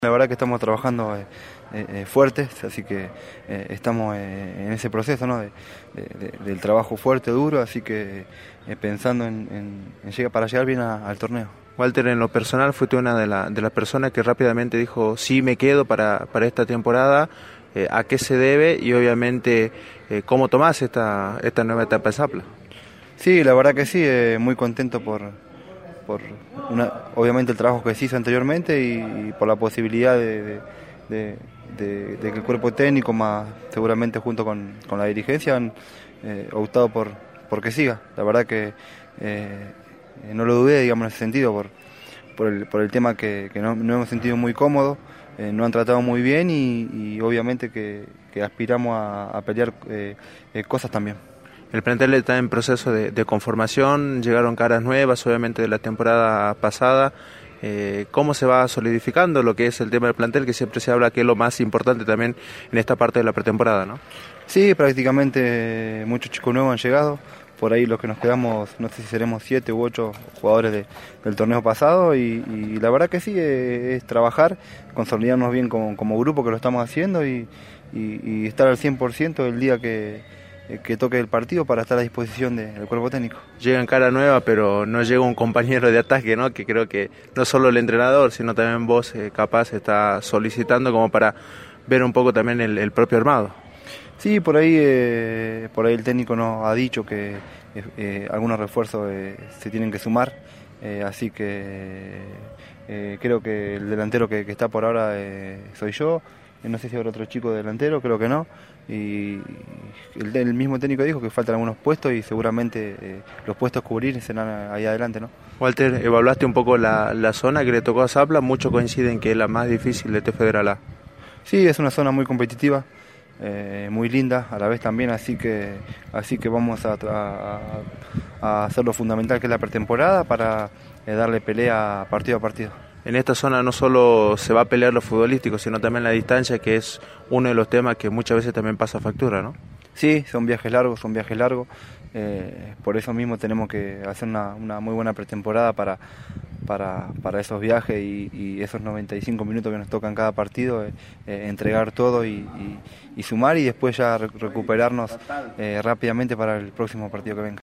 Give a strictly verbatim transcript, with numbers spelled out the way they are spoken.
La verdad que estamos trabajando eh, eh, fuertes, así que eh, estamos eh, en ese proceso, ¿no? de, de, del trabajo fuerte, duro, así que eh, pensando en, en, en llegar, para llegar bien a, al torneo. Walter, en lo personal fuiste una de, la, de las personas que rápidamente dijo sí me quedo para, para esta temporada. Eh, ¿A qué se debe y obviamente eh, cómo tomás esta, esta nueva etapa de Zapla? Sí, la verdad que sí, eh, muy contento por, por una, obviamente el trabajo que se hizo anteriormente y, y por la posibilidad de, de, de, de, de que el cuerpo técnico, más seguramente junto con, con la dirigencia, han eh, optado por, por que siga. La verdad que eh, no lo dudé, digamos, en ese sentido, por, por, el, por el tema que, que no, no hemos sentido muy cómodo, eh, nos han tratado muy bien y, y obviamente que, que aspiramos a, a pelear eh, eh, cosas también. El plantel está en proceso de, de conformación, llegaron caras nuevas, obviamente de la temporada pasada. Eh, ¿Cómo se va solidificando lo que es el tema del plantel, que siempre se habla que es lo más importante también en esta parte de la pretemporada, ¿no? Sí, prácticamente muchos chicos nuevos han llegado. Por ahí los que nos quedamos, no sé si seremos siete u ocho jugadores de, del torneo pasado y, y la verdad que sí, es, es trabajar, consolidarnos bien como, como grupo que lo estamos haciendo y, y, y estar al cien por ciento el día que, que toque el partido para estar a disposición de, del cuerpo técnico. Llegan cara nueva, pero no llega un compañero de ataque, ¿no? Que creo que no solo el entrenador, sino también vos eh, capaz está solicitando como para ver un poco también el, el propio armado. Sí, por ahí, eh, por ahí el técnico nos ha dicho que eh, eh, algunos refuerzos eh, se tienen que sumar, eh, así que eh, creo que el delantero que, que está por ahora eh, soy yo, eh, no sé si habrá otro chico delantero, creo que no, y el, el mismo técnico dijo que faltan algunos puestos y seguramente eh, los puestos a cubrir serán ahí adelante, ¿no? Walter, evaluaste un poco la, la zona que le tocó a Zapla, muchos coinciden que es la más difícil de T Federal A. Sí, es una zona muy competitiva. Eh, muy linda a la vez también, así que así que vamos a, a, a hacer lo fundamental que es la pretemporada para eh, darle pelea partido a partido. En esta zona no solo se va a pelear lo futbolístico, sino también la distancia, que es uno de los temas que muchas veces también pasa factura, ¿no? Sí, son viajes largos, son viajes largos, eh, por eso mismo tenemos que hacer una, una muy buena pretemporada para, para, para esos viajes y, y esos noventa y cinco minutos que nos tocan cada partido, eh, eh, entregar todo y, y, y sumar y después ya recuperarnos eh, rápidamente para el próximo partido que venga.